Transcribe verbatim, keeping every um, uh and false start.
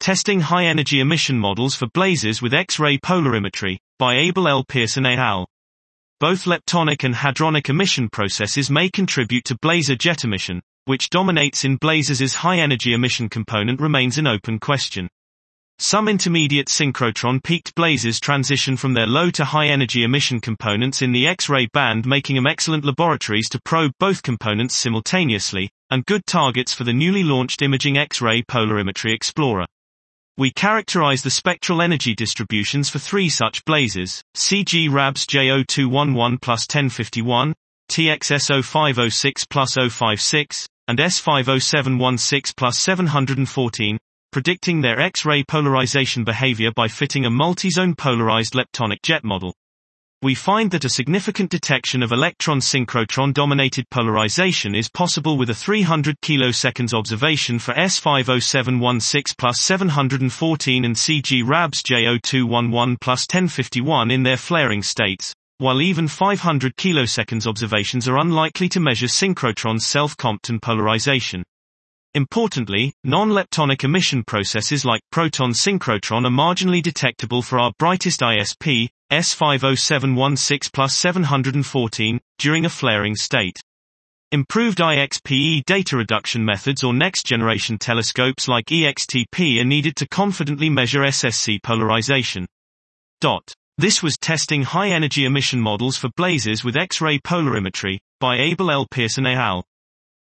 Testing High-Energy Emission Models for Blazes with X-ray Polarimetry, by Abel L. Pearson et al. Both leptonic and hadronic emission processes may contribute to blazer jet emission, which dominates in blazes' high-energy emission component remains an open question. Some intermediate synchrotron peaked blazes transition from their low to high-energy emission components in the X-ray band, making them excellent laboratories to probe both components simultaneously, and good targets for the newly launched Imaging X-ray Polarimetry Explorer. We characterize the spectral energy distributions for three such blazes: C G RABS J zero two one one plus ten fifty-one, T X S zero five zero six plus zero five six, and S five zero seven one six plus seven hundred fourteen, predicting their X-ray polarization behavior by fitting a multi-zone polarized leptonic jet model. We find that a significant detection of electron synchrotron-dominated polarization is possible with a three hundred kiloseconds observation for S five zero seven one six plus seven hundred fourteen and C G RABS J zero two one one plus ten fifty-one in their flaring states, while even five hundred kiloseconds observations are unlikely to measure synchrotron's self-Compton polarization. Importantly, non-leptonic emission processes like proton synchrotron are marginally detectable for our brightest I S P, S five zero seven one six plus seven hundred fourteen, during a flaring state. Improved I X P E data reduction methods or next-generation telescopes like E X T P are needed to confidently measure S S C polarization. Dot. This was Testing High-Energy Emission Models for Blazes with X-ray Polarimetry, by Abel L. Pearson et al.